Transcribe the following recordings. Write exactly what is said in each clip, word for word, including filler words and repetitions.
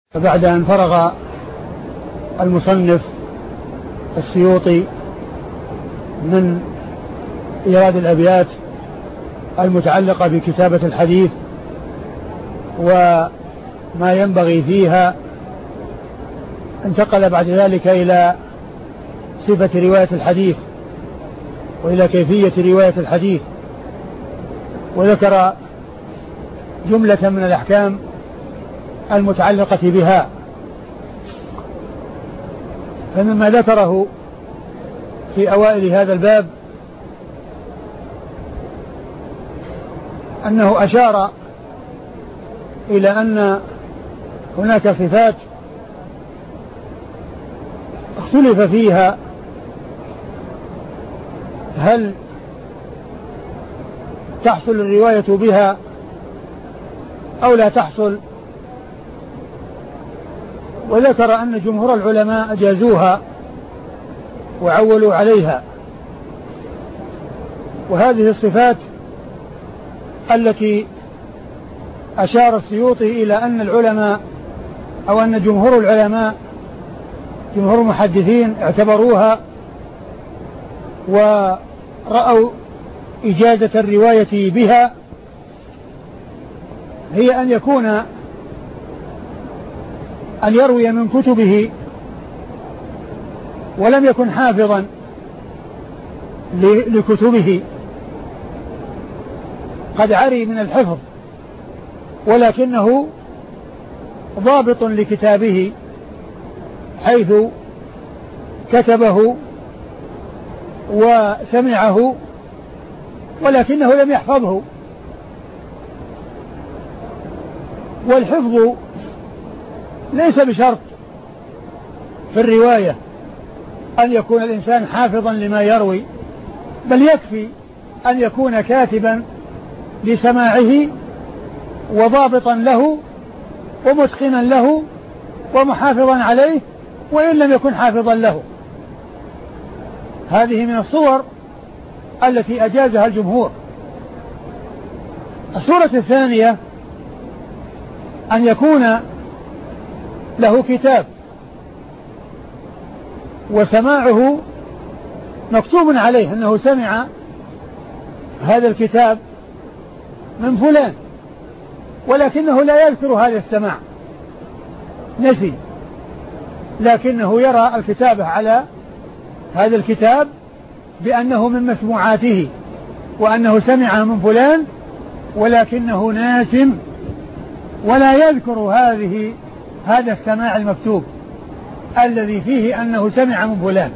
فبعد أن فرغ المصنف السيوطي من إيراد الأبيات المتعلقة بكتابة الحديث وما ينبغي فيها، انتقل بعد ذلك إلى صفة رواية الحديث وإلى كيفية رواية الحديث، وذكر جملة من الأحكام المتعلقة بها. فمما ذكره في أوائل هذا الباب أنه أشار إلى أن هناك صفات اختلف فيها هل تحصل الرواية بها أو لا تحصل، وذكر أن جمهور العلماء أجازوها وعولوا عليها. وهذه الصفات التي أشار السيوطي إلى أن العلماء أو أن جمهور العلماء جمهور المحدثين اعتبروها ورأوا إجازة الرواية بها، هي أن يكون أن يروي من كتبه ولم يكن حافظا لكتبه، قد عري من الحفظ ولكنه ضابط لكتابه حيث كتبه وسمعه ولكنه لم يحفظه. والحفظ ليس بشرط في الرواية أن يكون الإنسان حافظا لما يروي، بل يكفي أن يكون كاتبا لسماعه وضابطا له ومتقنا له ومحافظا عليه وإن لم يكن حافظا له. هذه من الصور التي أجازها الجمهور. الصورة الثانية أن يكون له كتاب وسماعه مكتوب عليه أنه سمع هذا الكتاب من فلان، ولكنه لا يذكر هذا السماع، نسي، لكنه يرى الكتابة على هذا الكتاب بأنه من مسموعاته وأنه سمع من فلان، ولكنه ناس ولا يذكر هذه هذا السماع المكتوب الذي فيه أنه سمع من فلان.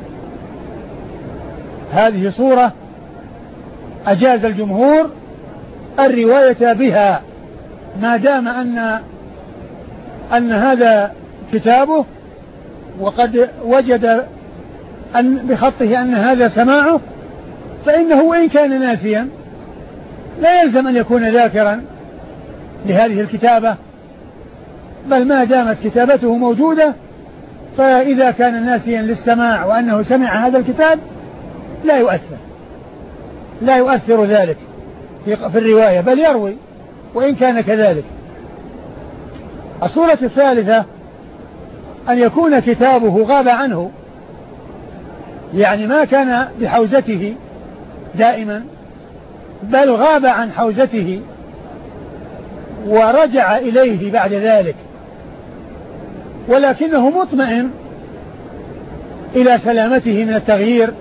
هذه صورة أجاز الجمهور الرواية بها ما دام أن أن هذا كتابه وقد وجد أن بخطه أن هذا سماعه، فإنه وإن كان ناسيا لا يلزم أن يكون ذاكرا لهذه الكتابة، بل ما دامت كتابته موجودة فإذا كان ناسيا للسماع وأنه سمع هذا الكتاب لا يؤثر لا يؤثر ذلك في, في الرواية، بل يروي وإن كان كذلك. الصورة الثالثة أن يكون كتابه غاب عنه، يعني ما كان بحوزته دائما بل غاب عن حوزته ورجع إليه بعد ذلك، ولكنه مطمئن إلى سلامته من التغيير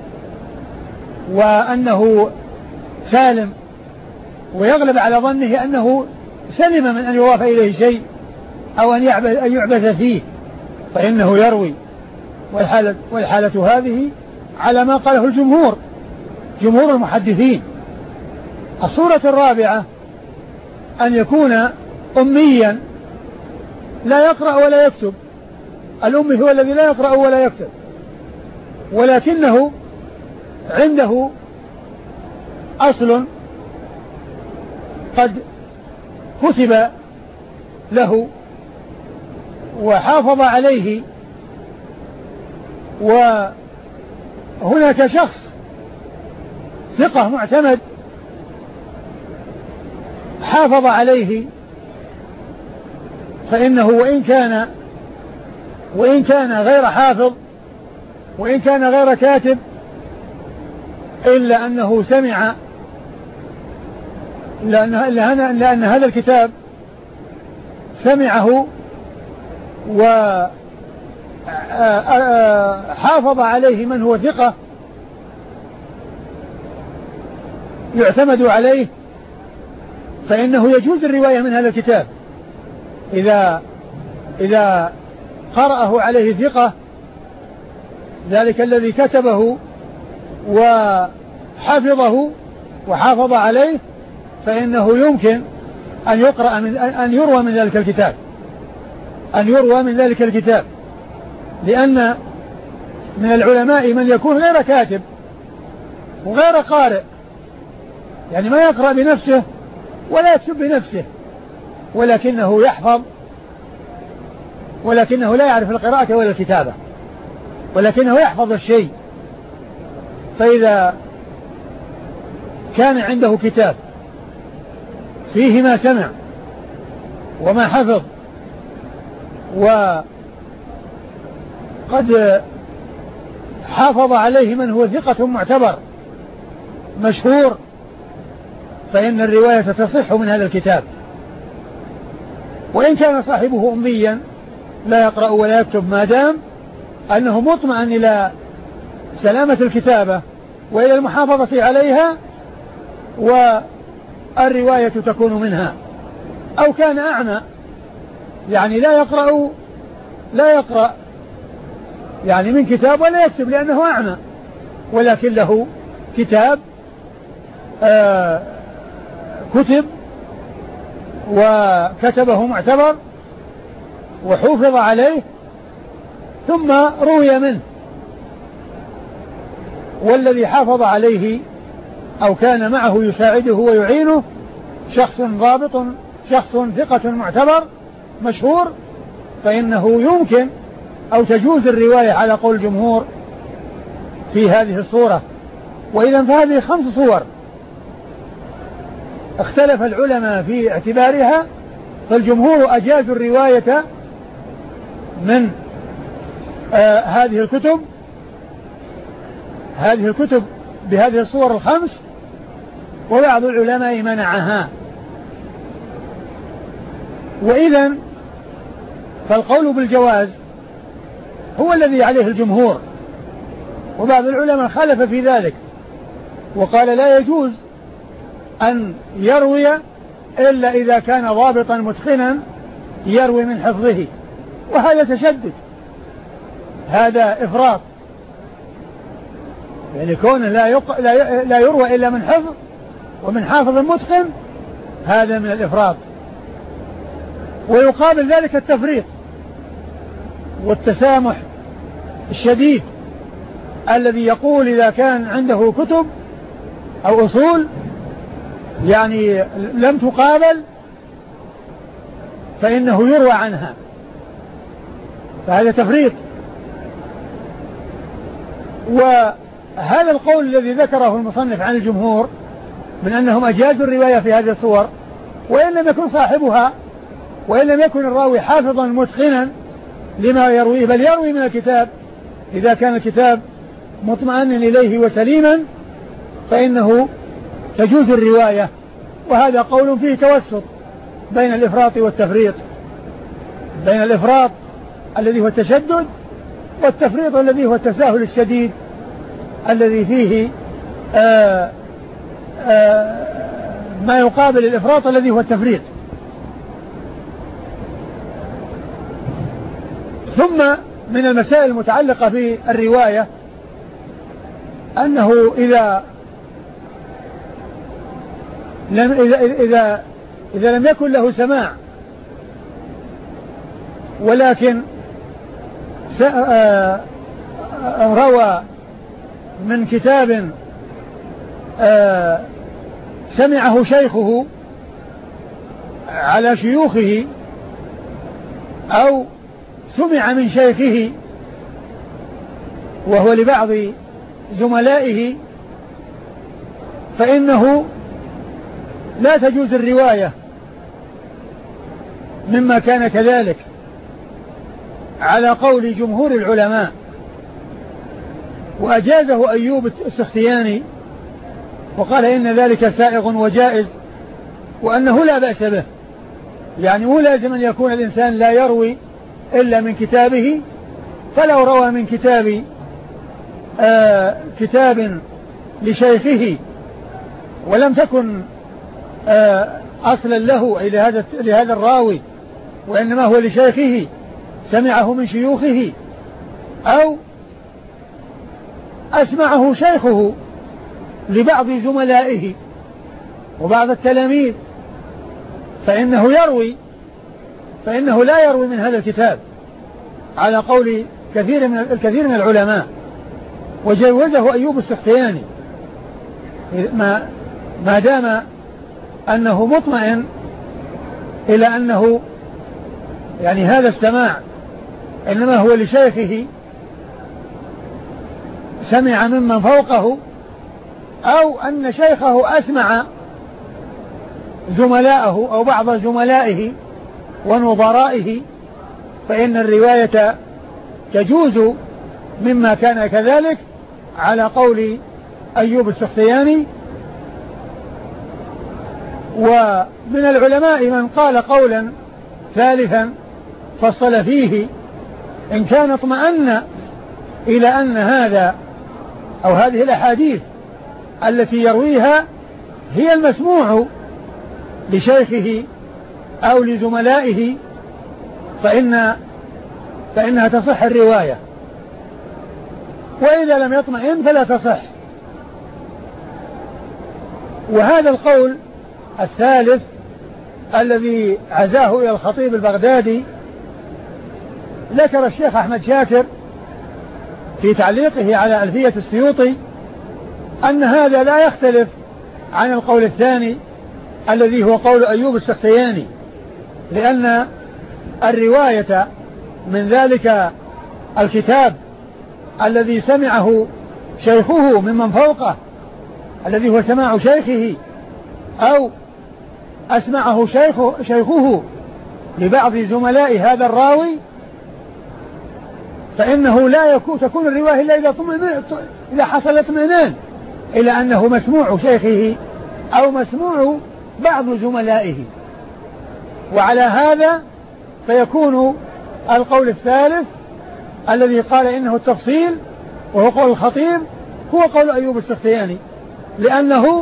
وأنه سالم، ويغلب على ظنه أنه سلم من أن يضاف إليه شيء أو أن يعبث فيه، فإنه يروي. والحالة, والحالة هذه على ما قاله الجمهور جمهور المحدثين. الصورة الرابعة أن يكون أميا لا يقرأ ولا يكتب. الأمي هو الذي لا يقرأ ولا يكتب، ولكنه عنده أصل قد كتب له وحافظ عليه، وهناك شخص ثقة معتمد حافظ عليه، فإنه وإن كان وإن كان غير حافظ وإن كان غير كاتب إلا أنه سمع، لأن, لأن هذا الكتاب سمعه وحافظ عليه من هو ثقة يعتمد عليه، فإنه يجوز الرواية من هذا الكتاب إذا إذا قرأه عليه ثقة، ذلك الذي كتبه وحفظه وحافظ عليه، فإنه يمكن أن يقرأ من أن يروى من ذلك الكتاب أن يروى من ذلك الكتاب لأن من العلماء من يكون غير كاتب وغير قارئ، يعني ما يقرأ بنفسه ولا يكتب بنفسه، ولكنه يحفظ ولكنه لا يعرف القراءة ولا الكتابة، ولكنه يحفظ الشيء. فإذا كان عنده كتاب فيه ما سمع وما حفظ وقد حافظ عليه من هو ثقة معتبر مشهور، فإن الرواية تصح من هذا الكتاب، وإن كان صاحبه أميا لا يقرأ ولا يكتب، ما دام أنه مطمئن إلى سلامة الكتابة وإلى المحافظة عليها والرواية تكون منها. أو كان أعمى، يعني لا يقرأ لا يقرأ يعني من كتاب ولا يكتب لأنه أعمى، ولكن له كتاب آه كتب وكتبه معتبر وحفظ عليه ثم روي منه، والذي حافظ عليه أو كان معه يساعده ويعينه شخص ضابط شخص ثقة معتبر مشهور، فإنه يمكن أو تجوز الرواية على قول الجمهور في هذه الصورة. وإذا فهذه خمس صور اختلف العلماء في اعتبارها، فالجمهور أجازوا الرواية من آه هذه الكتب هذه الكتب بهذه الصور الخمس، وبعض العلماء منعها. وإذا فالقول بالجواز هو الذي عليه الجمهور، وبعض العلماء خالف في ذلك وقال لا يجوز أن يروي إلا إذا كان ضابطا متقنا يروي من حفظه، وهذا تشدد، هذا إفراط، يعني كونه لا, يق... لا, لا يروى إلا من حفظ ومن حافظ متقن، هذا من الإفراط. ويقابل ذلك التفريط والتسامح الشديد الذي يقول إذا كان عنده كتب أو أصول يعني لم تقابل فإنه يروى عنها، فهذا تفريط. وهذا القول الذي ذكره المصنف عن الجمهور من أنهم أجازوا الرواية في هذه الصور، وإن لم يكن صاحبها وإن لم يكن الراوي حافظا متقنا لما يرويه، بل يروي من الكتاب إذا كان الكتاب مطمئنا إليه وسليما، فإنه تجوز الرواية. وهذا قول فيه توسط بين الإفراط والتفريط، بين الإفراط الذي هو التشدد والتفريط الذي هو التساهل الشديد الذي فيه آآ آآ ما يقابل الإفراط الذي هو التفريط. ثم من المسائل المتعلقة بالرواية أنه إذا لم إذا إذا إذا لم يكن له سماع ولكن روى من كتاب سمعه شيخه على شيوخه أو سمع من شيخه وهو لبعض زملائه، فإنه لا تجوز الرواية مما كان كذلك، على قول جمهور العلماء، وأجازه أيوب السختياني وقال إن ذلك سائغ وجائز وأنه لا بأس به، يعني مو لازم أن يكون الإنسان لا يروي إلا من كتابه، فلو روى من كتاب آه كتاب لشيخه ولم تكن آه أصلا له أي لهذا, لهذا الراوي، وإنما هو لشيخه سمعه من شيوخه أو أسمعه شيخه لبعض زملائه وبعض التلاميذ، فإنه يروي فإنه لا يروي من هذا الكتاب على قول كثير من الكثير من العلماء. وجوزه أيوب السختياني ما ما دام أنه مطمئن إلى أنه يعني هذا السماع إنما هو لشيخه سمع ممن فوقه، أو أن شيخه أسمع زملاءه أو بعض زملائه ونظرائه، فإن الرواية تجوز مما كان كذلك على قول أيوب السختياني. ومن العلماء من قال قولا ثالثا فصل فيه، إن كان اطمأن إلى أن هذا أو هذه الأحاديث التي يرويها هي المسموع لشيخه أو لزملائه فإن فإنها تصح الرواية، وإذا لم يطمئن فلا تصح. وهذا القول الثالث الذي عزاه إلى الخطيب البغدادي ذكر الشيخ أحمد شاكر في تعليقه على ألفية السيوطي أن هذا لا يختلف عن القول الثاني الذي هو قول أيوب السختياني، لأن الرواية من ذلك الكتاب الذي سمعه شيخه ممن فوقه الذي هو سماع شيخه أو أسمعه شيخه, شيخه لبعض زملاء هذا الراوي، فإنه لا يكون تكون الرواية إلا إذا, إذا حصل اطمئنان إلى أنه مسموع شيخه أو مسموع بعض زملائه. وعلى هذا فيكون القول الثالث الذي قال إنه التفصيل وهو قول الخطيب هو قول أيوب السختياني، لأنه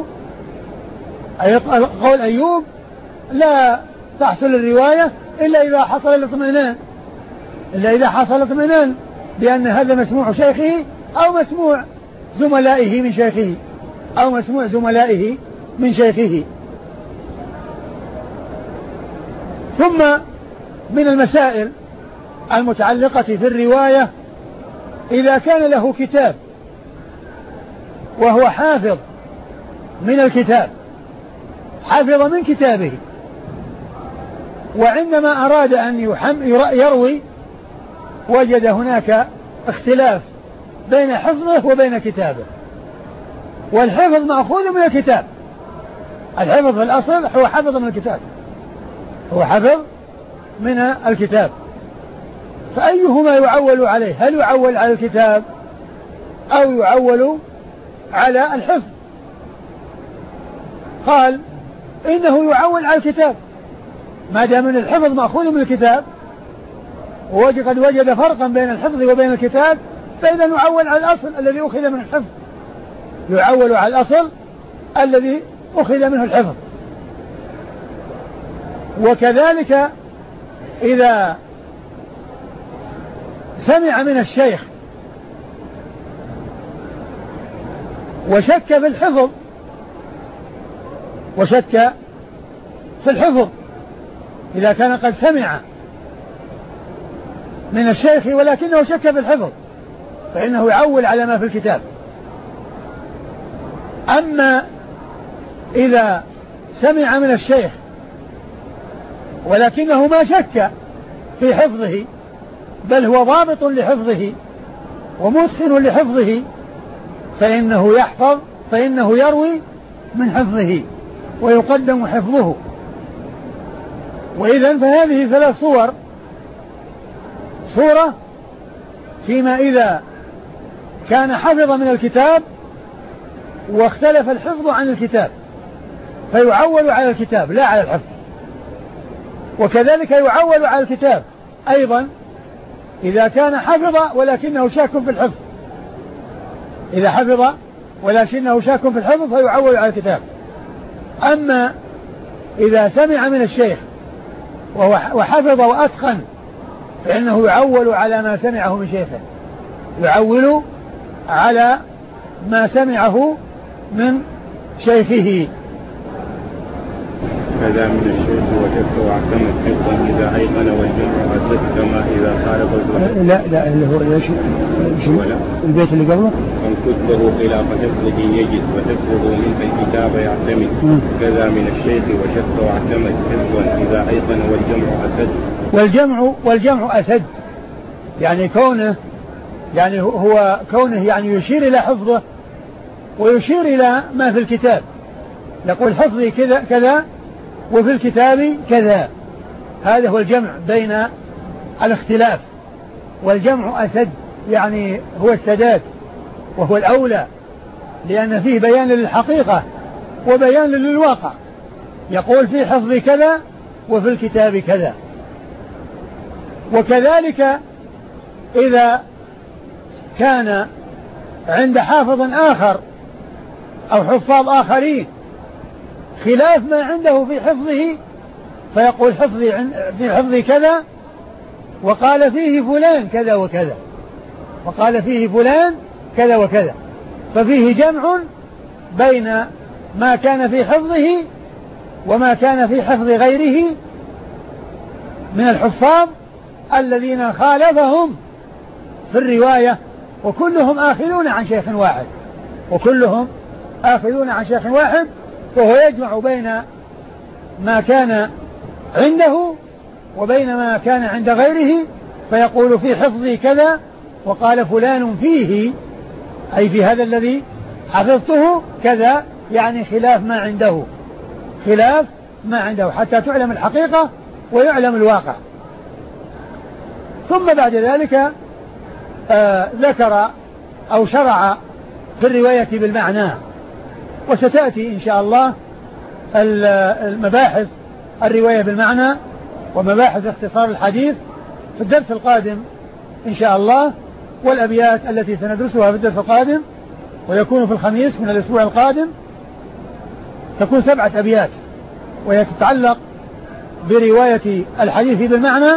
قول أيوب لا تحصل الرواية إلا إذا حصل الاطمئنان إلا إذا حصل اطمئنان بأن هذا مسموع شيخه أو مسموع زملائه من شيخه أو مسموع زملائه من شيخه. ثم من المسائل المتعلقة في الرواية إذا كان له كتاب وهو حافظ من الكتاب، حافظ من كتابه، وعندما أراد أن يروي وجد هناك اختلاف بين حفظه وبين كتابه، والحفظ مأخوذ من الكتاب، الحفظ في الأصل هو حفظ من الكتاب هو حفظ من الكتاب، فأيهما يعول عليه؟ هل يعول على الكتاب أو يعول على الحفظ؟ قال إنه يعول على الكتاب ما دام من الحفظ مأخوذ من الكتاب، وقد وجد فرقا بين الحفظ وبين الكتاب، فإذا يعول على الأصل الذي أخذ من الحفظ، يعول على الأصل الذي أخذ منه الحفظ. وكذلك إذا سمع من الشيخ وشك في الحفظ وشك في الحفظ إذا كان قد سمع من الشيخ ولكنه شك في الحفظ فإنه يعول على ما في الكتاب. أما إذا سمع من الشيخ ولكنه ما شك في حفظه بل هو ضابط لحفظه ومتقن لحفظه فإنه يحفظ فإنه يروي من حفظه ويقدم حفظه. وإذن فهذه ثلاث صور صورة فيما إذا كان حفظ من الكتاب واختلف الحفظ عن الكتاب فيعول على الكتاب لا على الحفظ، وكذلك يعول على الكتاب أيضا إذا كان حفظ ولكنه شاك في الحفظ، إذا حفظ ولكنه شاك في الحفظ فيعول على الكتاب. أما إذا سمع من الشيخ وحفظ وأتقن فإنه يعول على ما سمعه من شيخه، يعول على ما سمعه من شيخه. كذا من الشيخ وشك واعتمد حفظا إذا أيقن والجمع أسد كما إذا خالف الظهر. لا لا اللي هو ايش البيت اللي قبله من كتبه خلاف حفظه يجد وحفظه منه الكتاب يعتمد. كذا من الشيخ وشك واعتمد حفظا إذا أيقن والجمع أسد. والجمع والجمع أسد يعني كونه يعني هو كونه يعني يشير إلى حفظه ويشير إلى ما في الكتاب، يقول حفظي كذا كذا وفي الكتاب كذا، هذا هو الجمع بين الاختلاف. والجمع أسد يعني هو السداد وهو الأولى لأن فيه بيان للحقيقة وبيان للواقع، يقول في حفظي كذا وفي الكتاب كذا. وكذلك إذا كان عند حافظ آخر أو حفاظ آخرين خلاف ما عنده في حفظه فيقول حفظي في حفظي كذا وقال فيه فلان كذا وكذا، وقال فيه فلان كذا وكذا، ففيه جمع بين ما كان في حفظه وما كان في حفظ غيره من الحفاظ الذين خالفهم في الرواية، وكلهم آخذون عن شيخ واحد وكلهم آخذون عن شيخ واحد، وهو يجمع بين ما كان عنده وبين ما كان عند غيره فيقول في حفظي كذا وقال فلان فيه أي في هذا الذي حفظته كذا، يعني خلاف ما عنده، خلاف ما عنده حتى تعلم الحقيقة ويعلم الواقع. ثم بعد ذلك آه ذكر أو شرع في الرواية بالمعنى، وستأتي إن شاء الله المباحث الرواية بالمعنى ومباحث اختصار الحديث في الدرس القادم إن شاء الله، والأبيات التي سندرسها في الدرس القادم ويكون في الخميس من الأسبوع القادم تكون سبعة أبيات، وهي تتعلق برواية الحديث بالمعنى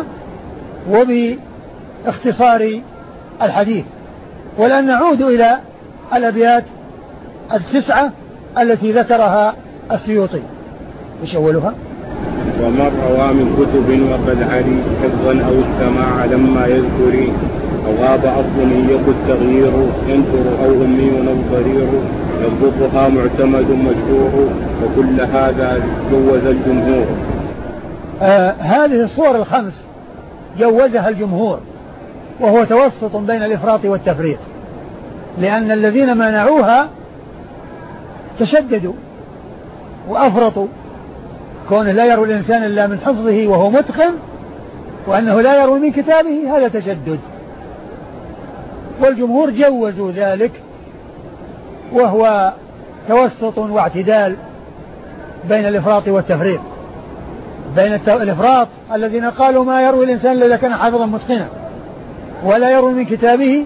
وباختصار الحديث. والآن نعود إلى الأبيات التسعة التي ذكرها السيوطي. إيش أولها؟ ومن روى من كتب وقد علي حفظا أو السماع لما يذكر أو غاب أصل يكن التغيير ينكر أو أمي أو ضرير يضبطها معتمد مشهور وكل هذا جوز الجمهور. آه هذه الصور الخمس جوزها الجمهور، وهو توسط بين الإفراط والتفريط، لأن الذين منعوها تشددوا وأفرطوا، كونه لا يروي الإنسان إلا من حفظه وهو متقن، وأنه لا يروي من كتابه، هذا تشدد. والجمهور جوزوا ذلك، وهو توسط واعتدال بين الإفراط والتفريط، بين الإفراط الذين قالوا ما يروي الإنسان إلا إذا كان حافظا متقنا ولا يروي من كتابه،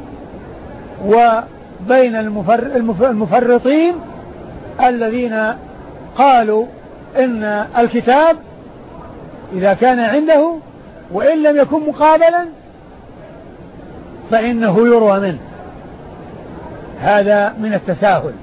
وبين المفر المفرطين الذين قالوا إن الكتاب إذا كان عنده وإن لم يكن مقابلا فإنه يروى منه، هذا من التساهل.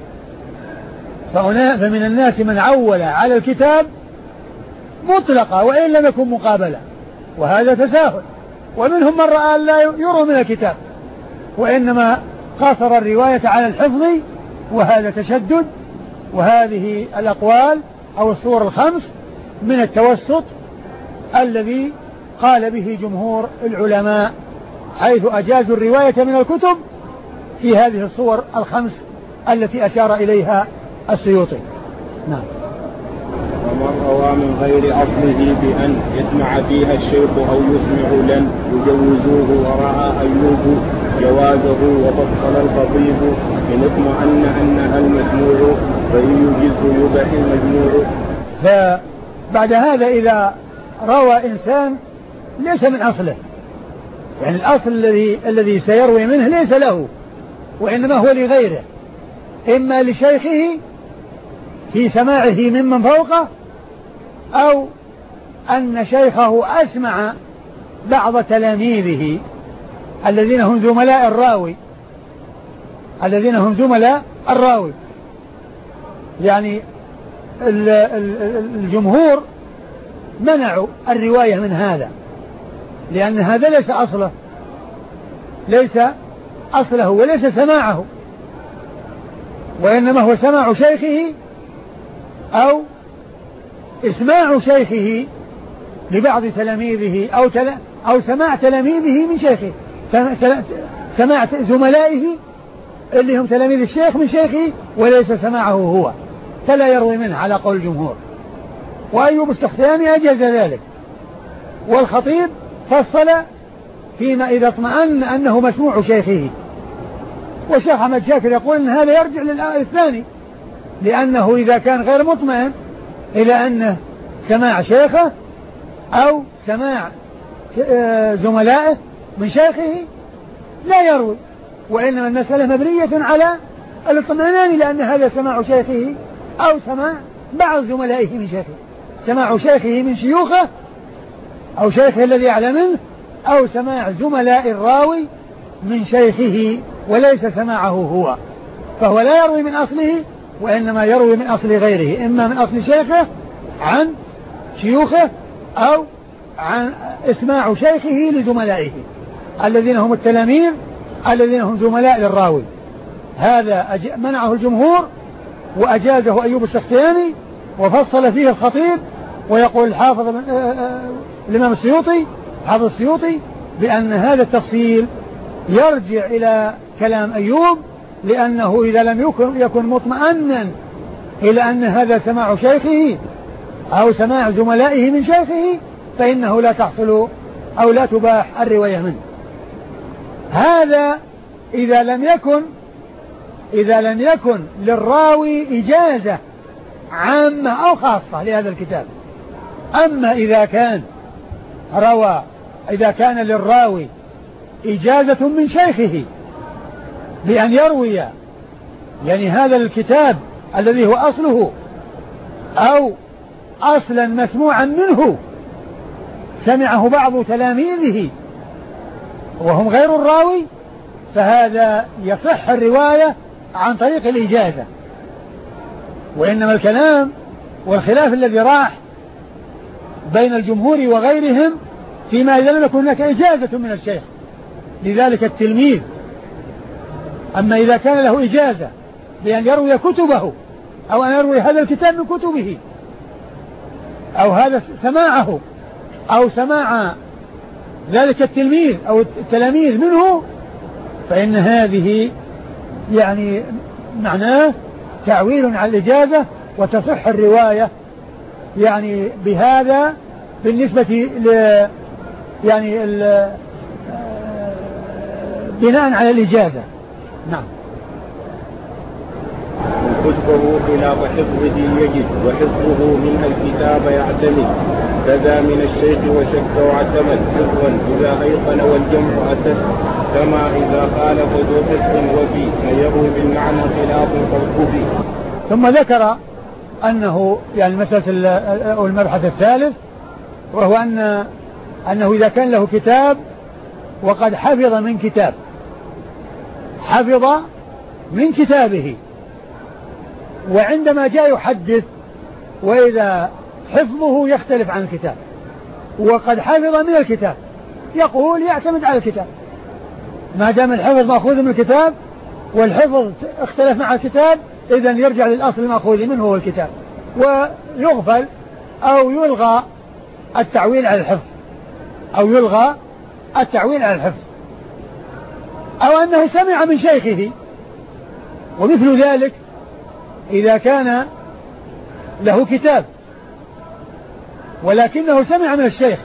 فمن الناس من عول على الكتاب مطلقا وإن لم يكن مقابلا، وهذا تساهل. ومنهم من رأى لا يروى من الكتاب وإنما قاصر الرواية على الحفظ، وهذا تشدد. وهذه الأقوال أو الصور الخمس من التوسط الذي قال به جمهور العلماء، حيث أجازوا الرواية من الكتب في هذه الصور الخمس التي أشار إليها السيوطي. نعم. ومن روى من غير أصله بأن يسمع فيها الشيخ أو يسمع لن يجوزوه، ورأى أيوب جوازه وفصل الخطيب إن اطمأن أنها المسموع فإن يجز يبح المجموع. فبعد هذا إذا روى إنسان ليس من أصله، يعني الأصل الذي الذي سيروي منه ليس له وإنما هو لغيره، إما لشيخه في سماعه ممن فوقه، أو أن شيخه أسمع بعض تلاميذه الذين هم زملاء الراوي الذين هم زملاء الراوي يعني الجمهور منعوا الرواية من هذا، لأن هذا ليس أصله ليس أصله وليس سماعه، وإنما هو سماع شيخه أو إسماع شيخه لبعض تلاميذه أو, تل أو سماع تلاميذه من شيخه، سماع زملائه اللي هم تلاميذ الشيخ من شيخه وليس سماعه هو، فلا يروي منه على قول الجمهور. وأيوب السختياني أجاز ذلك، والخطيب فصل فيما إذا اطمأن أنه مسموع شيخه. والشيخ أحمد شاكر يقول أن هذا يرجع للثاني، لأنه إذا كان غير مطمئن إلى أنه سماع شيخه أو سماع زملائه من شيخه لا يروي، وإنما المسألة مبنية على الاطمئنان، لأن هذا سماع شيخه أو سماع بعض زملائه من شيخه، سماع شيخه من شيوخه أو شيخه الذي يعلم منه، أو سماع زملاء الراوي من شيخه وليس سماعه هو، فهو لا يروي من أصله وإنما يروي من أصل غيره، إما من أصل شيخه عن شيوخه أو عن اسماع شيخه لزملائه الذين هم التلاميذ الذين هم زملاء للراوي. هذا منعه الجمهور وأجازه أيوب السختياني وفصل فيه الخطيب، ويقول الحافظ الإمام السيوطي حافظ السيوطي بأن هذا التفصيل يرجع إلى كلام أيوب، لأنه إذا لم يكن, يكن مطمئنا إلى أن هذا سماع شيخه أو سماع زملائه من شيخه فإنه لا تحصل أو لا تباح الرواية منه. هذا إذا لم يكن إذا لم يكن للراوي إجازة عامة أو خاصة لهذا الكتاب. أما إذا كان روى إذا كان للراوي إجازة من شيخه بأن يروي يعني هذا الكتاب الذي هو أصله أو أصلا مسموعا منه سمعه بعض تلاميذه وهم غير الراوي، فهذا يصح الرواية عن طريق الإجازة. وإنما الكلام والخلاف الذي راح بين الجمهور وغيرهم فيما إذا لم يكن هناك إجازة من الشيخ لذلك التلميذ. أما إذا كان له إجازة بأن يروي كتبه أو أن يروي هذا الكتاب من كتبه أو هذا سماعه أو سماع ذلك التلميذ أو التلاميذ منه، فإن هذه يعني معناه تعويل على الإجازة وتصح الرواية يعني بهذا بالنسبة ل يعني ال بناء على الإجازة. نعم. كتبه خلاف حفظه يجد وحفظه منها الكتاب يعتمد، كذا من الشيخ وشك واعتمد حفظا إذا أيقن والجمع أسد، كما إذا خالف ذو حفظ وفي فيروي بالمعنى خلاف فوقه. ثم ذكر أنه يعني مسألة أو المبحث الثالث وهو أن أنه إذا كان له كتاب وقد حفظ من كتاب حفظ من كتابه، وعندما جاء يحدث وإذا حفظه يختلف عن الكتاب وقد حفظ من الكتاب يقول يعتمد على الكتاب ما دام الحفظ مأخوذ من الكتاب والحفظ اختلف مع الكتاب، إذن يرجع للأصل المأخوذ منه هو الكتاب، ويغفل أو يلغى التعويل على الحفظ أو يلغى التعويل على الحفظ، أو أنه سمع من شيخه. ومثل ذلك إذا كان له كتاب ولكنه سمع من الشيخ،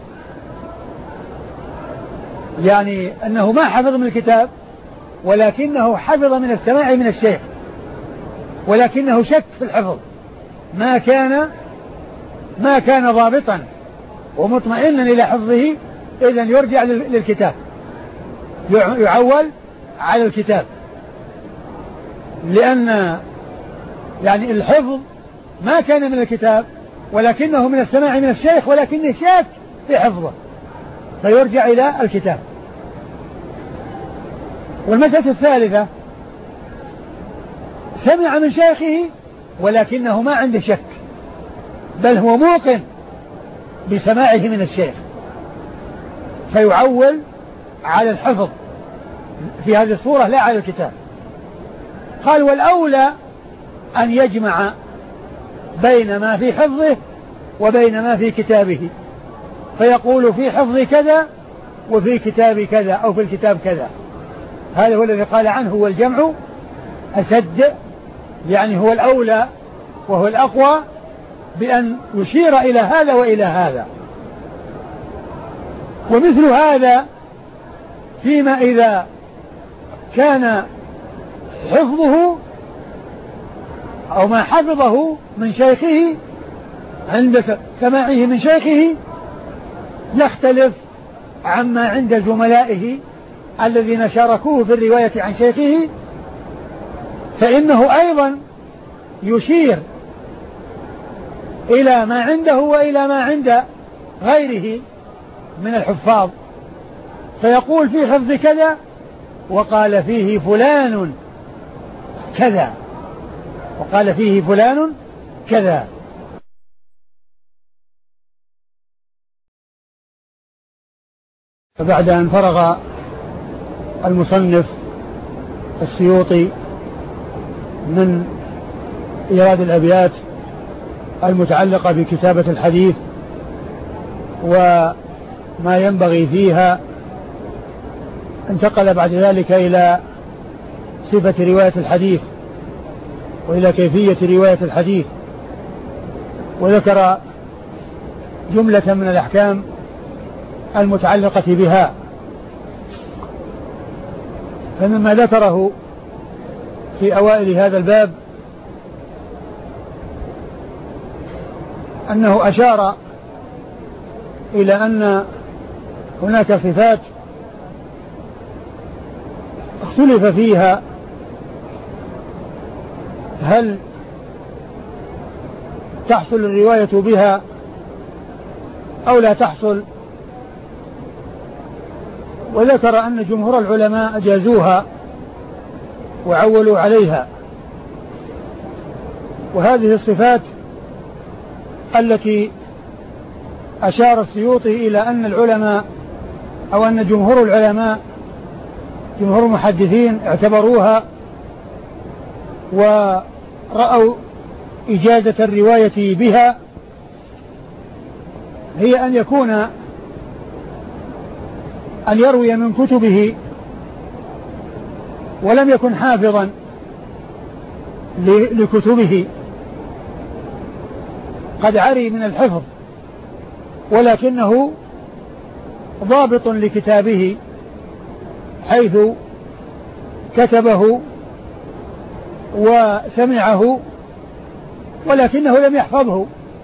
يعني أنه ما حفظ من الكتاب ولكنه حفظ من السماع من الشيخ، ولكنه شك في الحفظ، ما كان ما كان ضابطا ومطمئنا إلى حفظه، إذن يرجع للكتاب، يعول على الكتاب، لأن يعني الحفظ ما كان من الكتاب ولكنه من السماع من الشيخ، ولكنه شاك في حفظه فيرجع إلى الكتاب. والمسألة الثالثة سمع من شيخه ولكنه ما عنده شك، بل هو موقن بسماعه من الشيخ، فيعول على الحفظ في هذه الصورة لا على الكتاب. قال والأولى أن يجمع بين ما في حفظه وبين ما في كتابه، فيقول في حفظ كذا وفي كتاب كذا أو في الكتاب كذا. هذا هو الذي قال عنه هو الجمع أسد، يعني هو الأولى وهو الأقوى بأن يشير إلى هذا وإلى هذا. ومثل هذا فيما إذا كان حفظه أو ما حفظه من شيخه عند سماعه من شيخه يختلف عما عند زملائه الذين شاركوه في الرواية عن شيخه، فإنه أيضا يشير إلى ما عنده وإلى ما عند غيره من الحفاظ، فيقول في حفظ كذا وقال فيه فلان كذا، وقال فيه فلان كذا. فبعد أن فرغ المصنف السيوطي من إيراد الأبيات المتعلقة بكتابة الحديث وما ينبغي فيها، انتقل بعد ذلك إلى صفة رواية الحديث وإلى كيفية رواية الحديث، وذكر جملة من الأحكام المتعلقة بها. فمما ذكره في أوائل هذا الباب أنه أشار إلى أن هناك صفات اختلف فيها هل تحصل الرواية بها أو لا تحصل، وذكر أن جمهور العلماء أجازوها وعولوا عليها. وهذه الصفات التي أشار السيوطي إلى أن العلماء أو أن جمهور العلماء جمهور المحدثين اعتبروها ورأوا إجازة الرواية بها، هي أن يكون أن يروي من كتبه ولم يكن حافظا لكتبه، قد عري من الحفظ ولكنه ضابط لكتابه حيث كتبه وسمعه ولكنه لم يحفظه.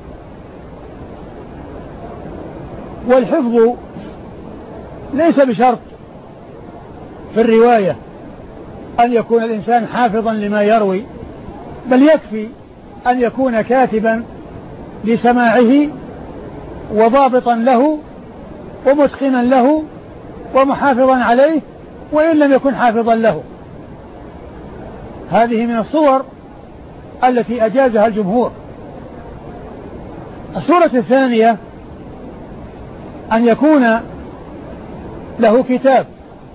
والحفظ ليس بشرط في الرواية أن يكون الإنسان حافظا لما يروي، بل يكفي أن يكون كاتبا لسماعه وضابطا له ومتقنا له ومحافظا عليه وإن لم يكن حافظا له. هذه من الصور التي أجازها الجمهور. الصورة الثانية أن يكون له كتاب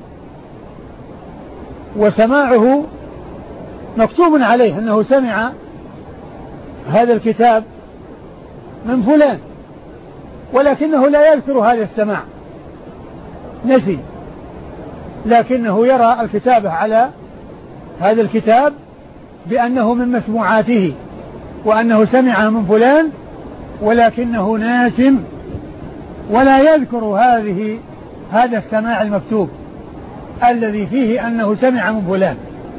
وسماعه مكتوب عليه أنه سمع هذا الكتاب من فلان، ولكنه لا يذكر هذا السماع، نسي، لكنه يرى الكتابة على هذا الكتاب بأنه من مسموعاته وأنه سمع من فلان ولكنه ناس ولا يذكر هذه هذا السماع المكتوب الذي فيه أنه سمع من فلان.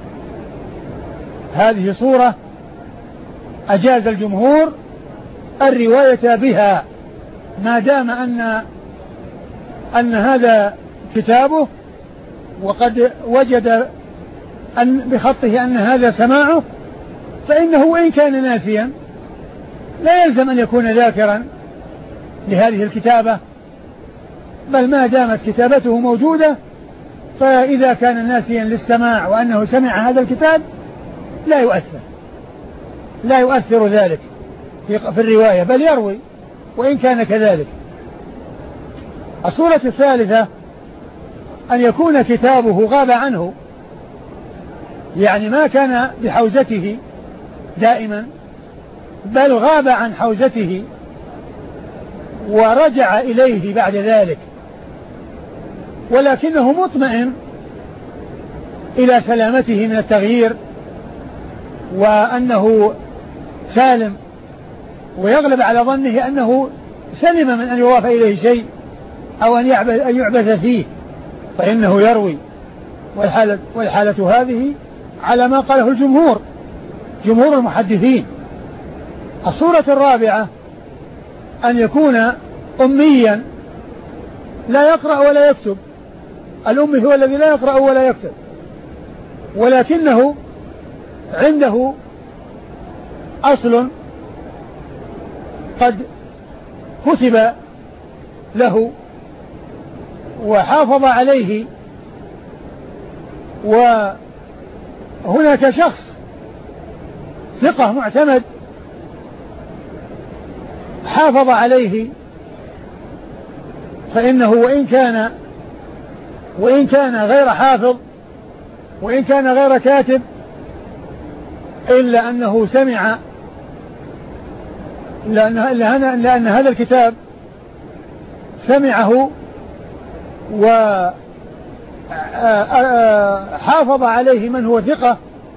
هذه صورة أجاز الجمهور الرواية بها ما دام أن أن هذا كتابه وقد وجد أن بخطه أن هذا سماعه، فإنه وإن كان ناسيا لا يلزم أن يكون ذاكرا لهذه الكتابة، بل ما دامت كتابته موجودة فإذا كان ناسيا للسماع وأنه سمع هذا الكتاب لا يؤثر لا يؤثر ذلك في الرواية، بل يروي وإن كان كذلك. الصورة الثالثة أن يكون كتابه غاب عنه، يعني ما كان بحوزته دائما بل غاب عن حوزته ورجع إليه بعد ذلك، ولكنه مطمئن إلى سلامته من التغيير وأنه سالم، ويغلب على ظنه أنه سلم من أن يضاف إليه شيء أو أن يعبث فيه، فإنه يروي. والحالة, والحالة هذه على ما قاله الجمهور جمهور المحدثين. الصورة الرابعة أن يكون أميا لا يقرأ ولا يكتب. الأمي هو الذي لا يقرأ ولا يكتب، ولكنه عنده أصل قد كتب له وحافظ عليه، وهناك شخص ثقة معتمد حافظ عليه، فإنه وإن كان وإن كان غير حافظ وإن كان غير كاتب إلا أنه سمع، لأن, لأن هذا الكتاب سمعه وحافظ عليه من هو ثقة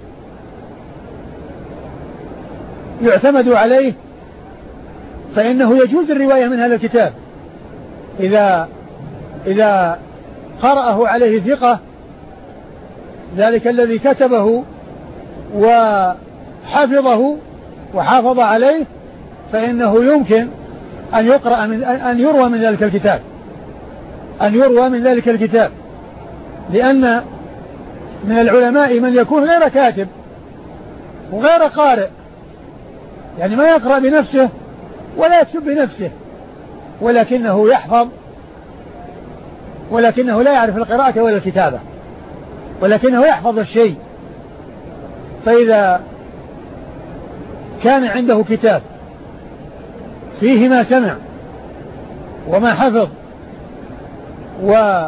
يعتمد عليه، فإنه يجوز الرواية من هذا الكتاب إذا إذا قرأه عليه ثقة، ذلك الذي كتبه وحفظه وحافظ عليه، فإنه يمكن أن يقرأ من أن يروى من ذلك الكتاب أن يروى من ذلك الكتاب لأن من العلماء من يكون غير كاتب وغير قارئ، يعني ما يقرأ بنفسه ولا يكتب بنفسه، ولكنه يحفظ ولكنه لا يعرف القراءة ولا الكتابة، ولكنه يحفظ الشيء. فإذا كان عنده كتاب فيه ما سمع وما حفظ وقد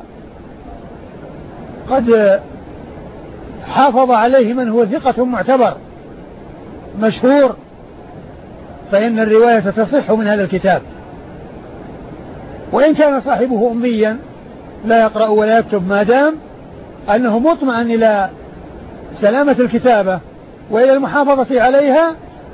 حافظ عليه من هو ثقة معتبر مشهور، فإن الرواية تصح من هذا الكتاب، وإن كان صاحبه أميا لا يقرأ ولا يكتب، ما دام أنه مطمئن إلى سلامة الكتابة وإلى المحافظة عليها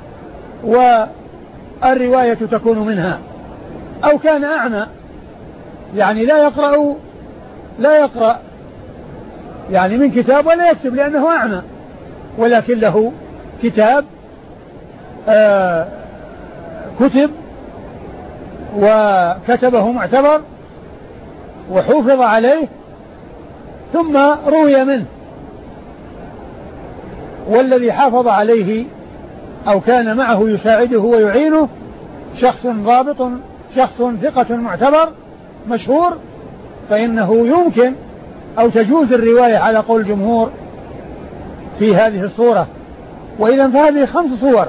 والرواية تكون منها. أو كان أعمى، يعني لا يقرأ لا يقرأ يعني من كتاب ولا يكتب لأنه أعمى، ولكن له كتاب آه كتب وكتبه معتبر وحفظ عليه ثم روي منه، والذي حافظ عليه أو كان معه يساعده ويعينه شخص ضابط شخص ثقة معتبر مشهور، فإنه يمكن أو تجوز الرواية على قول الجمهور في هذه الصورة. وإذا فهذه خمس صور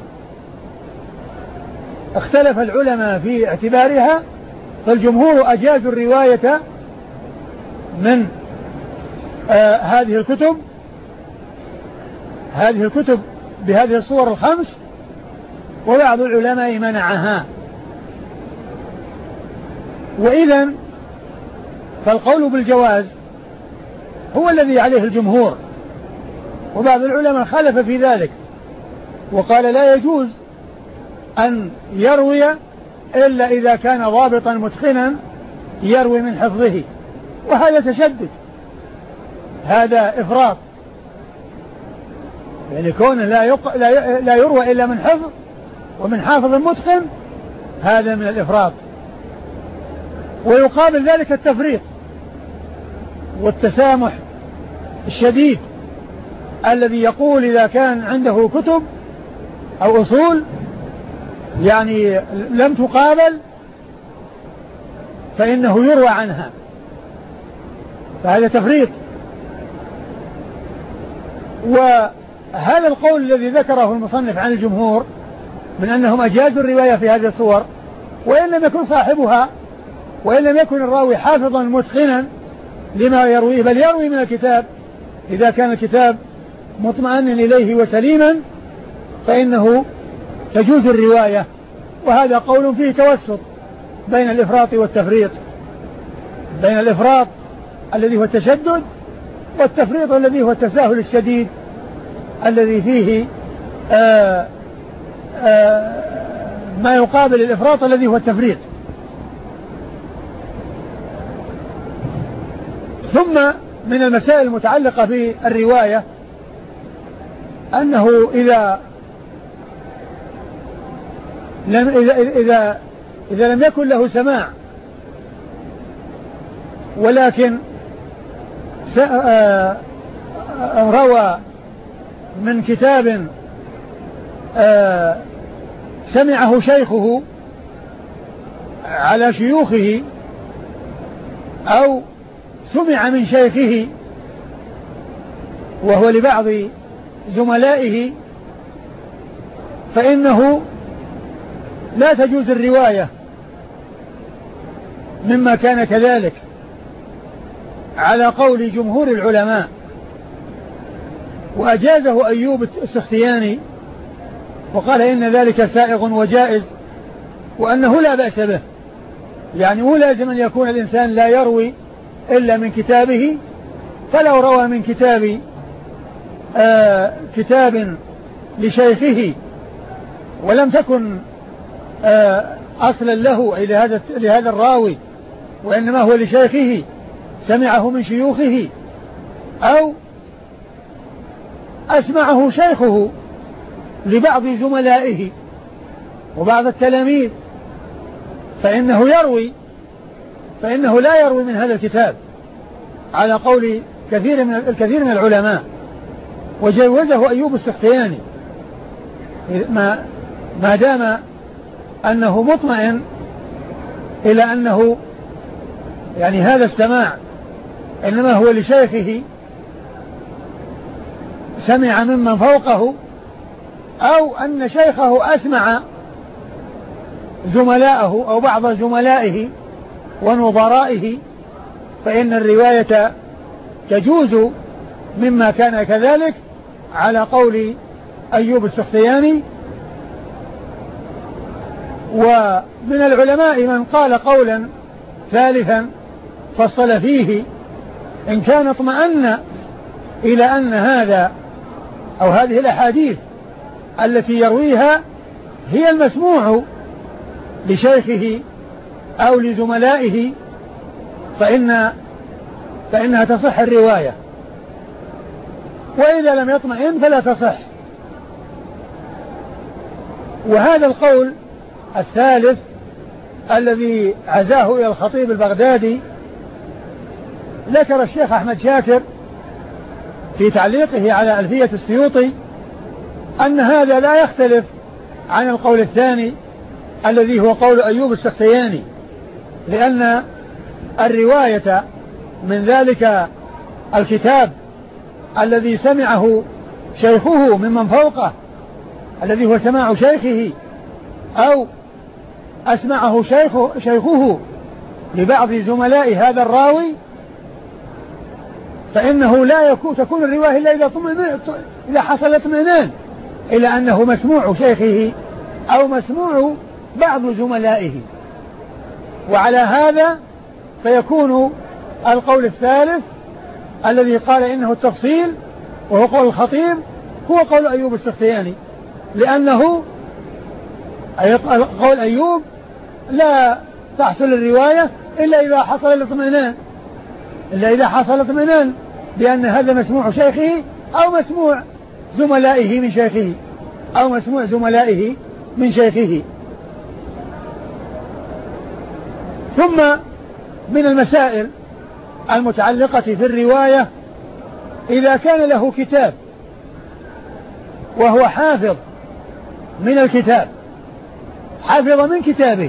اختلف العلماء في اعتبارها، فالجمهور أجازوا الرواية من آه هذه الكتب هذه الكتب بهذه الصور الخمس، وبعض العلماء منعها. وإذا فالقول بالجواز هو الذي عليه الجمهور، وبعض العلماء خالف في ذلك وقال لا يجوز أن يروي إلا إذا كان ضابطا متقنا يروي من حفظه، وهذا تشدد، هذا إفراط، يعني كونه لا, يق... لا, لا يروى إلا من حفظ ومن حافظ متقن، هذا من الإفراط. ويقابل ذلك التفريط والتسامح الشديد الذي يقول إذا كان عنده كتب أو أصول يعني لم تقابل فإنه يروى عنها، فهذا تفريط. وهذا القول الذي ذكره المصنف عن الجمهور من أنهم أجازوا الرواية في هذه الصور، وإن لم يكن صاحبها وإن لم يكن الراوي حافظا متقنا لما يرويه، بل يروي من الكتاب إذا كان الكتاب مطمئنا إليه وسليما فإنه تجوز الرواية. وهذا قول فيه توسط بين الإفراط والتفريط، بين الإفراط الذي هو التشدد والتفريط الذي هو التساهل الشديد الذي فيه آآ آآ ما يقابل الإفراط الذي هو التفريط. ثم من المسائل المتعلقة بالرواية أنه إذا لم إذا إذا إذا لم يكن له سماع ولكن روى من كتاب سمعه شيخه على شيوخه أو سمع من شيخه وهو لبعض زملائه فإنه لا تجوز الرواية مما كان كذلك على قول جمهور العلماء. وأجازه أيوب السختياني وقال إن ذلك سائغ وجائز وأنه لا بأس به، يعني مو لازم أن يكون الإنسان لا يروي إلا من كتابه، فلو روى من كتاب آه كتاب لشيخه ولم تكن آه أصلا له أي لهذا, لهذا الراوي وإنما هو لشيخه سمعه من شيوخه أو أسمعه شيخه لبعض زملائه وبعض التلاميذ فإنه يروي فإنه لا يروي من هذا الكتاب على قول كثير من الكثير من العلماء. وجوزه أيوب السختياني ما ما دام أنه مطمئن إلى أنه يعني هذا السماع إنما هو لشيخه سمع ممن فوقه أو أن شيخه أسمع زملائه أو بعض زملائه ونظرائه، فإن الرواية تجوز مما كان كذلك على قول أيوب السختياني. ومن العلماء من قال قولا ثالثا فصل فيه إن كان اطمأن إلى أن هذا أو هذه الأحاديث التي يرويها هي المسموع لشيخه أو لزملائه فإن فإنها تصح الرواية، وإذا لم يطمئن فلا تصح. وهذا القول الثالث الذي عزاه إلى الخطيب البغدادي ذكر الشيخ أحمد شاكر في تعليقه على ألفية السيوطي أن هذا لا يختلف عن القول الثاني الذي هو قول أيوب السختياني، لأن الرواية من ذلك الكتاب الذي سمعه شيخه ممن فوقه الذي هو سماع شيخه أو أسمعه شيخه, شيخه لبعض زملاء هذا الراوي فإنه لا يكون تكون الرواية إلا إذا, إذا حصل اطمئنان إلى أنه مسموع شيخه أو مسموع بعض زملائه. وعلى هذا فيكون القول الثالث الذي قال إنه التفصيل وهو قول الخطيب هو قول أيوب السختياني، لأنه قول أيوب لا تحصل الرواية إلا إذا حصل الاطمئنان إلا إذا حصل اطمئنان بأن هذا مسموع شيخه أو مسموع زملائه من شيخه أو مسموع زملائه من شيخه. ثم من المسائل المتعلقة في الرواية إذا كان له كتاب وهو حافظ من الكتاب، حافظ من كتابه،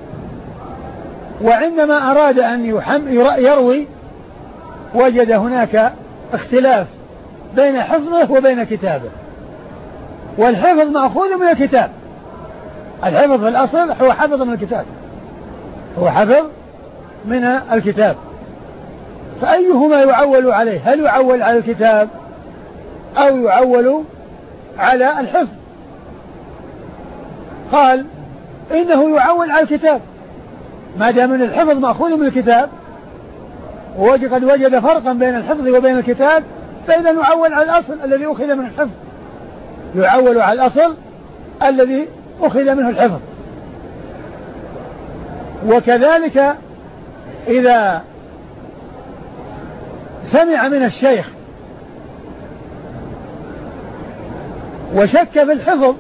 وعندما أراد أن يروي وجد هناك اختلاف بين حفظه وبين كتابه، والحفظ مأخوذ من الكتاب. الحفظ في الأصل هو حفظ من الكتاب هو حفظ من الكتاب فأيهما يعول عليه؟ هل يعول على الكتاب أو يعول على الحفظ؟ قال إنه يعول على الكتاب ما دام من الحفظ مأخوذ من الكتاب، وقد وجد فرقا بين الحفظ وبين الكتاب، فإذا يعول على الأصل الذي أخذ من الحفظ يعول على الأصل الذي أخذ منه الحفظ. وكذلك إذا سمع من الشيخ وشك في الحفظ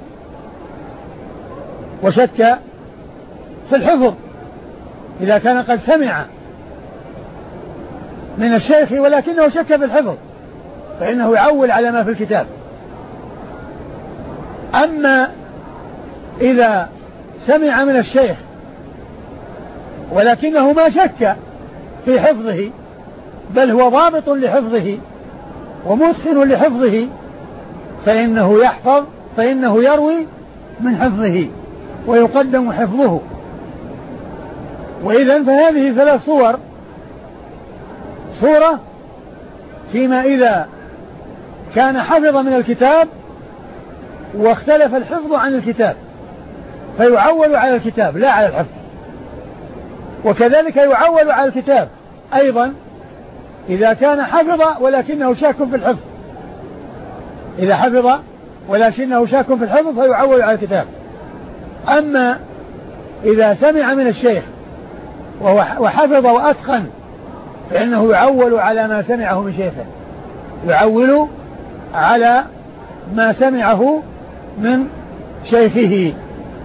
وشك في الحفظ إذا كان قد سمع من الشيخ ولكنه شك في الحفظ فإنه يعول على ما في الكتاب. أما إذا سمع من الشيخ ولكنه ما شك في حفظه بل هو ضابط لحفظه ومتقن لحفظه فإنه يحفظ فإنه يروي من حفظه ويقدم حفظه. وإذن فهذه ثلاث صور: صورة فيما إذا كان حفظ من الكتاب واختلف الحفظ عن الكتاب فيعول على الكتاب لا على الحفظ، وكذلك يعول على الكتاب أيضا إذا كان حفظ ولكنه شاك في الحفظ إذا حفظ ولكنه شاك في الحفظ فيعول على الكتاب. أما إذا سمع من الشيخ وحفظ وأتقن فإنه يعول على ما سمعه من شيخه يعول على ما سمعه من شيخه.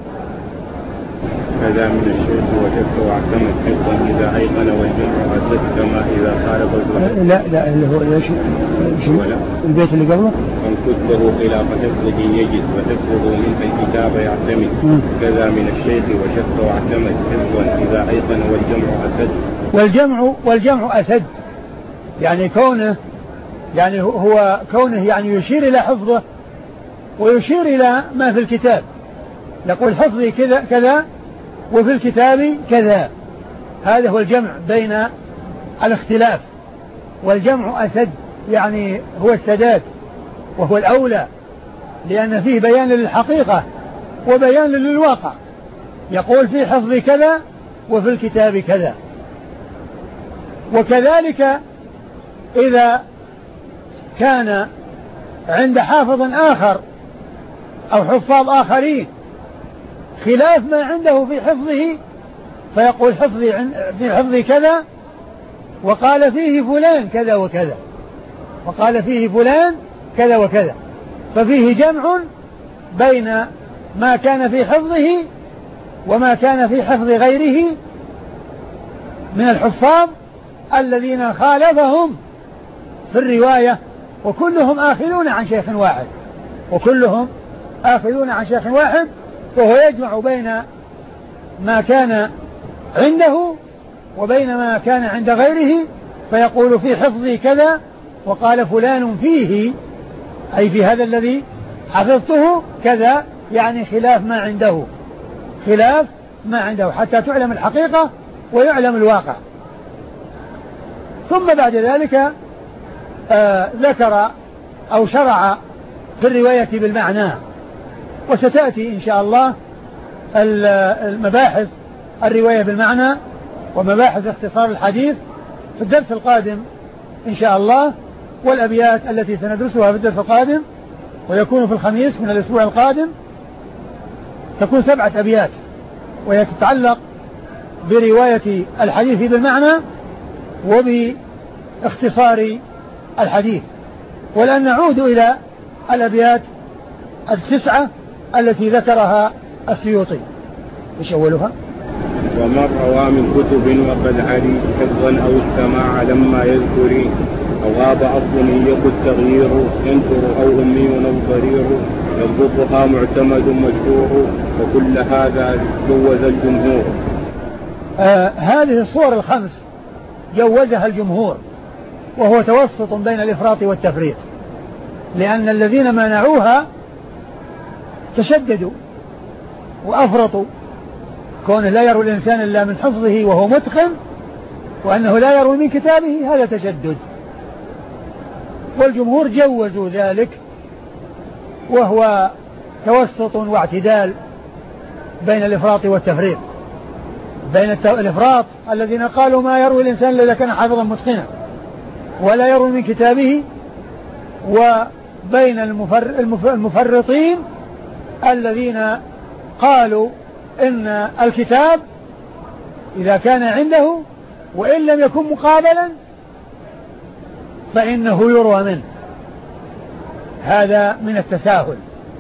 كذا من الشيخ وشك واعتمد حفظا إذا أيقن والجمع أسد كما إذا خالف الظهر. لا لا اللي هو ليش البيت اللي قبله من كتبه خلاف حفظه يجد وحفظه منه الكتاب يعتمد. كذا من الشيخ وشك واعتمد حفظا إذا أيقن والجمع أسد. والجمع والجمع أسد يعني كونه يعني هو كونه يعني يشير إلى حفظه ويشير إلى ما في الكتاب، يقول حفظي كذا كذا وفي الكتاب كذا. هذا هو الجمع بين الاختلاف، والجمع أسد يعني هو السداد وهو الأولى لأن فيه بيان للحقيقة وبيان للواقع. يقول في حفظي كذا وفي الكتاب كذا. وكذلك إذا كان عند حافظ آخر أو حفاظ آخرين خلاف ما عنده في حفظه فيقول حفظي في حفظي كذا وقال فيه فلان كذا وكذا وقال فيه فلان كذا وكذا، ففيه جمع بين ما كان في حفظه وما كان في حفظ غيره من الحفاظ الذين خالفهم في الرواية، وكلهم آخذون عن شيخ واحد وكلهم آخذون عن شيخ واحد فهو يجمع بين ما كان عنده وبين ما كان عند غيره فيقول في حفظي كذا وقال فلان فيه أي في هذا الذي حفظته كذا، يعني خلاف ما عنده خلاف ما عنده حتى تعلم الحقيقة ويعلم الواقع. ثم بعد ذلك آه ذكر أو شرع في الرواية بالمعنى، وستأتي إن شاء الله المباحث الرواية بالمعنى ومباحث اختصار الحديث في الدرس القادم إن شاء الله، والأبيات التي سندرسها في الدرس القادم ويكون في الخميس من الأسبوع القادم تكون سبعة أبيات وهي تتعلق برواية الحديث بالمعنى وباختصار الحديث. والآن نعود إلى الأبيات التسعة التي ذكرها السيوطي. إيش أولها؟ ومن روى من كتب وقد علي حفظا أو السماع لما يذكر أو غاب أصل يكن التغيير ينكر أو أمي أو ضرير يضبطها معتمد مشهور وكل هذا جوز الجمهور. آه هذه الصور الخمس جوزها الجمهور، وهو توسط بين الإفراط والتفريط، لأن الذين منعوها تشددوا وأفرطوا، كونه لا يروي الإنسان إلا من حفظه وهو متقن، وأنه لا يروي من كتابه، هذا تشدد. والجمهور جوزوا ذلك، وهو توسط واعتدال بين الإفراط والتفريط، بين الإفراط الذين قالوا ما يروي الإنسان إذا كان حافظا متقنا ولا يروي من كتابه، وبين المفر المفرطين الذين قالوا إن الكتاب إذا كان عنده وإن لم يكن مقابلا فإنه يروى منه. هذا من التساهل.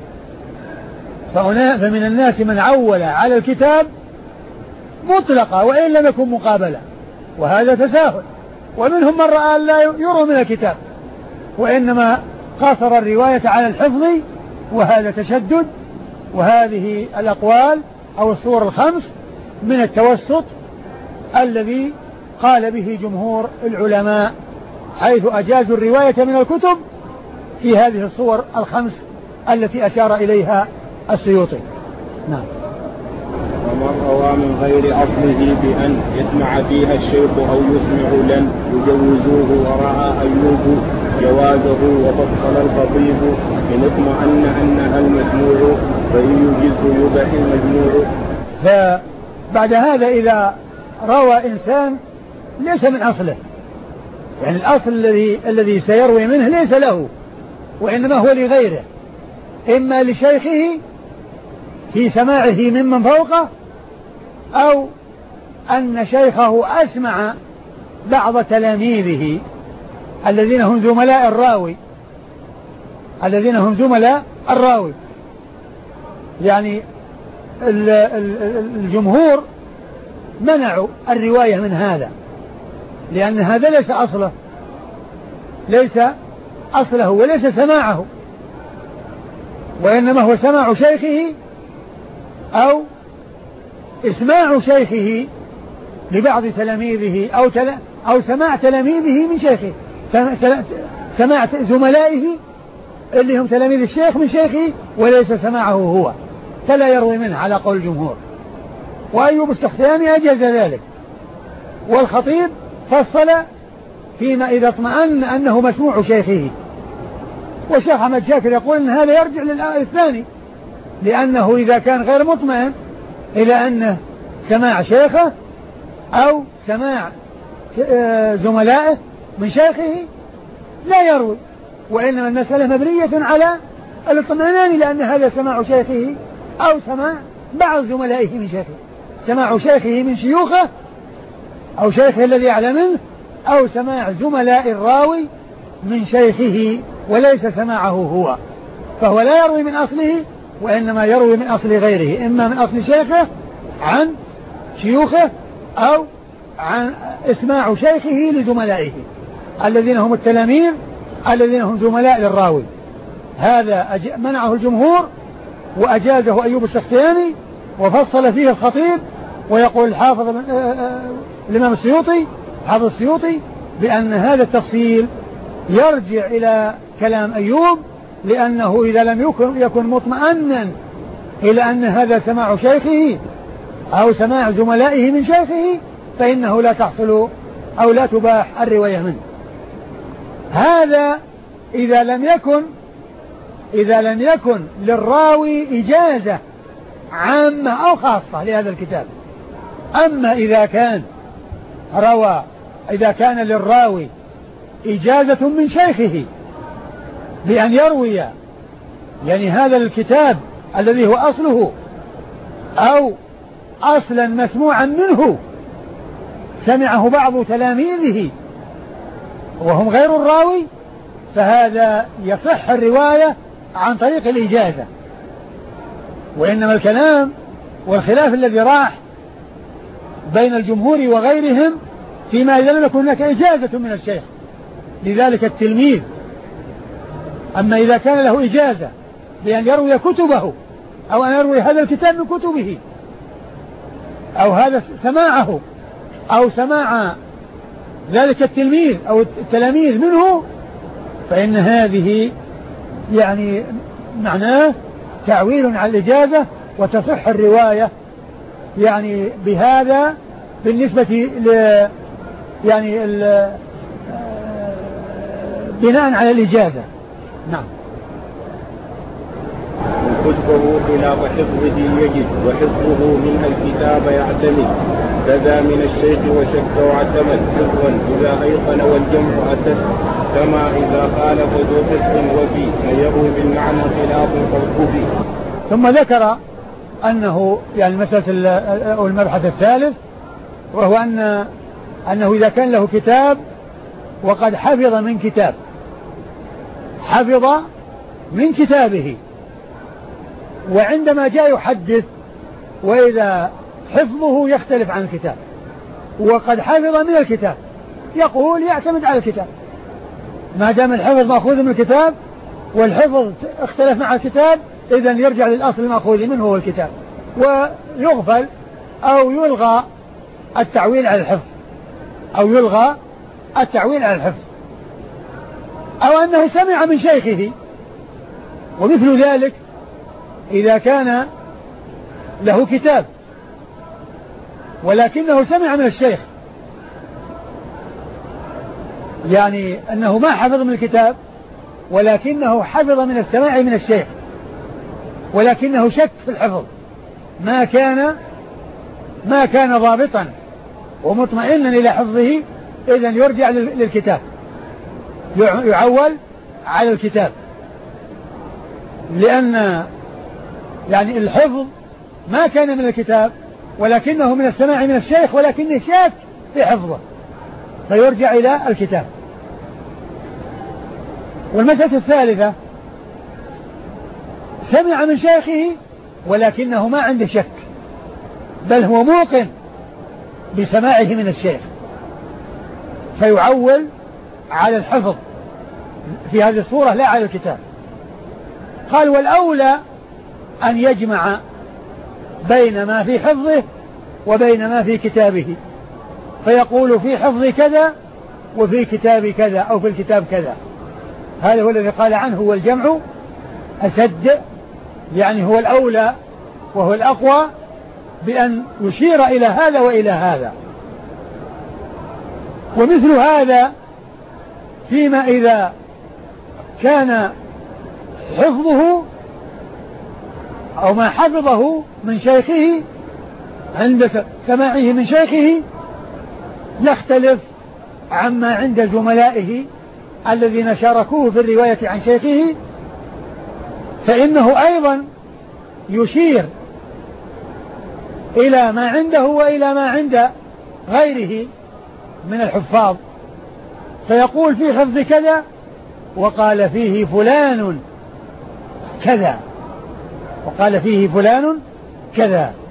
فمن الناس من عول على الكتاب مطلقا وإن لم يكن مقابلا، وهذا تساهل. ومنهم من رأى لا يروى من الكتاب وإنما قاصر الرواية على الحفظ، وهذا تشدد. وهذه الأقوال أو الصور الخمس من التوسط الذي قال به جمهور العلماء، حيث أجازوا الرواية من الكتب في هذه الصور الخمس التي أشار إليها السيوطي. نعم. ومن روى من غير أصله بأن يسمع فيها الشيخ أو يسمع لن يجوزوه، ورأى أيوب جوازه وفصل الخطيب إن اطمأن أنها المسموع فإن يجزه يباح المجموع. فبعد هذا إذا روى إنسان ليس من أصله، يعني الأصل الذي الذي سيروي منه ليس له وإنما هو لغيره، إما لشيخه في سماعه ممن فوقه، أو أن شيخه أسمع بعض تلاميذه الذين هم زملاء الراوي الذين هم زملاء الراوي يعني الجمهور منعوا الرواية من هذا، لأن هذا ليس أصله ليس أصله وليس سماعه، وإنما هو سماع شيخه أو إسماع شيخه لبعض تلاميذه أو, تل أو سماع تلاميذه من شيخه، سماع زملائه اللي هم تلاميذ الشيخ من شيخه، وليس سماعه هو، فلا يروي منه على قول الجمهور. وأيوب السختياني أجاز ذلك، والخطيب فصل فيما إذا اطمأن أنه مسموع شيخه. والشيخ أحمد شاكر يقول أن هذا يرجع للثاني، لأنه إذا كان غير مطمئن إلى أنه سماع شيخه أو سماع زملائه من شيخه لا يروي، وإنما المسألة مبنية على الاطمئنان، لأن هذا سماع شيخه أو سماع بعض زملائه من شيخه، سماع شيخه من شيوخه أو شيخه الذي يعلم منه، أو سماع زملاء الراوي من شيخه وليس سماعه هو، فهو لا يروي من أصله وإنما يروي من أصل غيره، إما من أصل شيخه عن شيوخه أو عن اسماع شيخه لزملائه الذين هم التلاميذ الذين هم زملاء للراوي. هذا منعه الجمهور وأجازه أيوب السختياني، وفصل فيه الخطيب، ويقول الحافظ الإمام السيوطي حافظ السيوطي بأن هذا التفصيل يرجع إلى كلام أيوب، لأنه إذا لم يكن, يكن مطمئنا إلى أن هذا سماع شيخه أو سماع زملائه من شيخه فإنه لا تحصل أو لا تباح الرواية منه. هذا إذا لم يكن إذا لم يكن للراوي إجازة عامة أو خاصة لهذا الكتاب. أما إذا كان روى إذا كان للراوي إجازة من شيخه بأن يروي يعني هذا الكتاب الذي هو أصله أو أصلا مسموعا منه سمعه بعض تلاميذه وهم غير الراوي فهذا يصح الرواية عن طريق الإجازة. وإنما الكلام والخلاف الذي راح بين الجمهور وغيرهم فيما إذا لم يكن هناك إجازة من الشيخ لذلك التلميذ. أما إذا كان له إجازة بأن يروي كتبه أو أن يروي هذا الكتاب من كتبه أو هذا سماعه أو سماع ذلك التلميذ أو التلاميذ منه فإن هذه يعني معناه تعويل على الإجازة وتصح الرواية يعني بهذا بالنسبة ل يعني ال بناء على الإجازة. نعم. كتبه خلاف حفظه يجد وحفظه منها الكتاب يعتمد كذا من الشيخ وشك واعتمد حفظا إذا أيقن والجمع أسد كما إذا خالف ذو حفظ وفي من يروي بالمعنى خلاف قوله. ثم ذكر أنه يعني مسألة أو المبحث الثالث وهو أن أنه إذا كان له كتاب وقد حفظ من كتاب حفظ من كتابه وعندما جاء يحدث وإذا حفظه يختلف عن الكتاب وقد حفظ من الكتاب يقول يعتمد على الكتاب ما دام الحفظ مأخوذ من الكتاب والحفظ اختلف مع الكتاب إذن يرجع للأصل المأخوذ منه هو الكتاب ويغفل أو يلغى التعويل على الحفظ أو يلغى التعويل على الحفظ أو أنه سمع من شيخه. ومثل ذلك إذا كان له كتاب ولكنه سمع من الشيخ يعني أنه ما حفظ من الكتاب ولكنه حفظ من السماع من الشيخ ولكنه شك في الحفظ ما كان ما كان ضابطا ومطمئنا إلى حفظه إذن يرجع للكتاب يعول على الكتاب لأن يعني الحفظ ما كان من الكتاب ولكنه من السماع من الشيخ ولكنه شاك في حفظه فيرجع إلى الكتاب. والمسألة الثالثة سمع من شيخه ولكنه ما عنده شك بل هو موقن بسماعه من الشيخ فيعول على الحفظ في هذه الصورة لا على الكتاب. قال والأولى أن يجمع بين ما في حفظه وبين ما في كتابه فيقول في حفظ كذا وفي كتاب كذا أو في الكتاب كذا. هذا هو الذي قال عنه هو الجمع أسد يعني هو الأولى وهو الأقوى بأن يشير إلى هذا وإلى هذا. ومثل هذا فيما إذا كان حفظه أو ما حفظه من شيخه عند سماعه من شيخه يختلف عما عند زملائه الذين شاركوه في الرواية عن شيخه فإنه أيضا يشير إلى ما عنده وإلى ما عند غيره من الحفاظ فيقول في حفظ كذا وقال فيه فلان كذا وقال فيه فلان كذا